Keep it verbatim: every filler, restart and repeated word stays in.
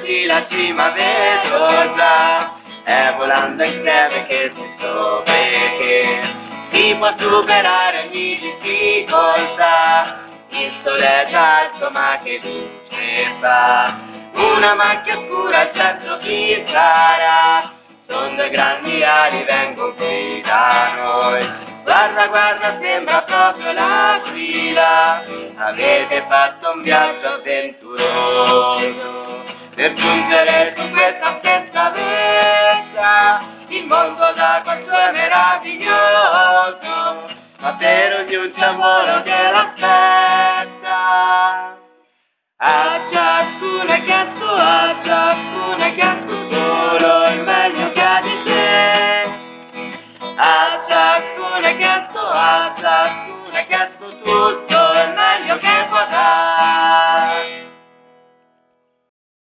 oggi la cima vedo già, è volando insieme che si scopre che si può superare ogni difficoltà. Il sole è già alto ma che luce fa, una macchia scura al centro chi sarà? Sono due grandi ali, vengono qui da noi. Guarda, guarda, sembra proprio l'aquila. Avete fatto un viaggio avventuroso per giungere su questa stessa vetta. Il mondo da quanto è meraviglioso, ma per ognuno c'è un volo che l'aspetta. A ciascuno è chiesto, a ciascuno è chiesto solo il meglio che ha di sé. A ciascuno è chiesto, a ciascuno